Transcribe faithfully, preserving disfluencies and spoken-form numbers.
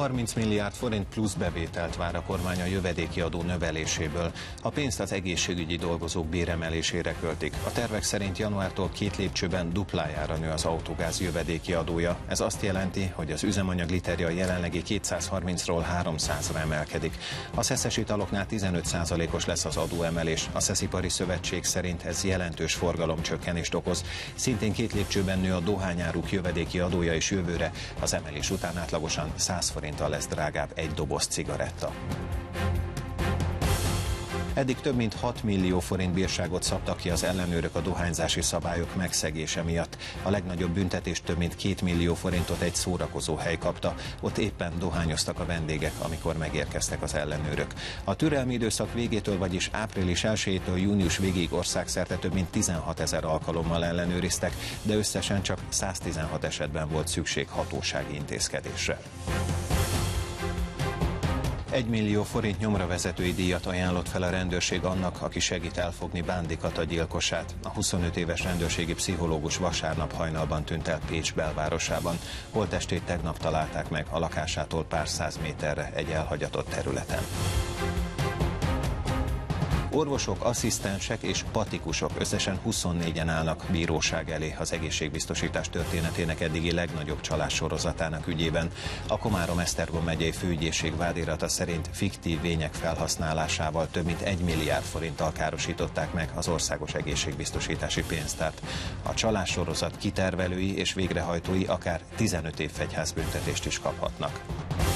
harminc milliárd forint plusz bevételt vár a kormány a jövedéki adó növeléséből. A pénzt az egészségügyi dolgozók béremelésére költik. A tervek szerint januártól két lépcsőben duplájára nő az autógáz jövedéki adója. Ez azt jelenti, hogy az üzemanyag literje a jelenlegi kétszázharmincról háromszázra emelkedik. A szeszes italoknál tizenöt százalékos lesz az adóemelés. A Szeszipari Szövetség szerint ez jelentős forgalomcsökkenést okoz. Szintén két lépcsőben nő a dohányáruk jövedéki adója is jövőre. Az emelés után átlagosan száz forinttal lesz drágább egy doboz cigaretta. Eddig több mint hat millió forint bírságot szabtak ki az ellenőrök a dohányzási szabályok megszegése miatt. A legnagyobb büntetést több mint két millió forintot egy szórakozóhely kapta. Ott éppen dohányoztak a vendégek, amikor megérkeztek az ellenőrök. A türelmi időszak végétől, vagyis április elsejétől június végéig országszerte több mint tizenhatezer alkalommal ellenőriztek, de összesen csak száztizenhat esetben volt szükség hatósági intézkedésre. Egy millió forint nyomravezetői díjat ajánlott fel a rendőrség annak, aki segít elfogni Bándy Kata gyilkosát. A huszonöt éves rendőrségi pszichológus vasárnap hajnalban tűnt el Pécs belvárosában. Holttestét tegnap találták meg a lakásától pár száz méterre egy elhagyatott területen. Orvosok, asszisztensek és patikusok összesen huszonnégyen állnak bíróság elé az egészségbiztosítás történetének eddigi legnagyobb csalás sorozatának ügyében. A Komárom-Esztergom megyei főügyészség vádírata szerint fiktív vények felhasználásával több mint egy milliárd forinttal károsították meg az országos egészségbiztosítási pénztárt. A csalás sorozat kitervelői és végrehajtói akár tizenöt év fegyházbüntetést is kaphatnak.